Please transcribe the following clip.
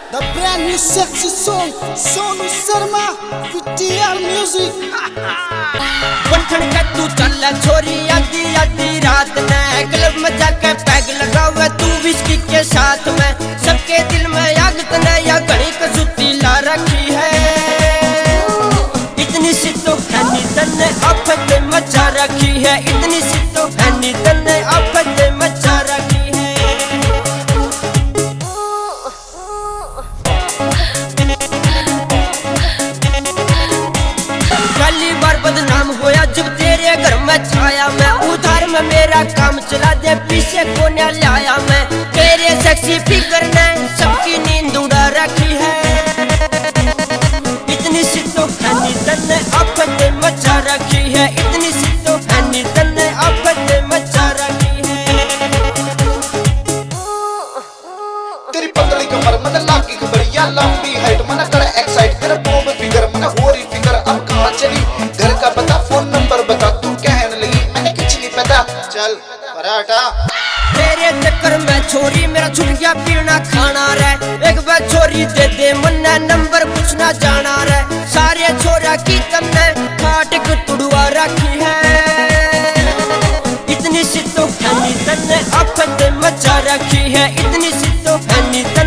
The brand new sexy song, Sonu Sharma, VTR Music. बंठन के तू चल छोरी आधी आधी रात में क्लब में जाके पैग लगावे तू विस्की के साथ में सबके दिल में आग तने या घड़ी कसूती ला रखी है। इतनी सी तो फैनी तने आफत मचा रखी है। इतनी सी तो फैनी तने आफत मचा रखी है। पहली बार बदनाम होया जब तेरे घर में छाया मैं उधार में मेरा काम चला दे पीछे को न लाया मैं तेरे सेक्सी फिगर ने सबकी नींद उड़ा रखी है। इतनी सी तो फैनी तने आफत मचा रखी है। इतनी सी तो फैनी तने आफत मचा रखी है। तेरी पतली कमर मन लागी बढ़िया लंबी हाइट मन कर एक्साइट तेरा बॉब फिगर मन होरी फिगर अब कहां चली घर का बता फोन नंबर बता तू कहने लगी मैंने कुछ नहीं पता चल पराठा। तेरे चक्कर में छोरी मेरा छूट गया पीना खाना रे एक बार छोरी दे दे मन्ना नंबर पूछना जाना रे सारे छोरा की तन्ने फाटक तुड़वा रखी है। इतनी सी तो फैनी तन्ने आफत मचा रखी है। इतनी सी तो फैनी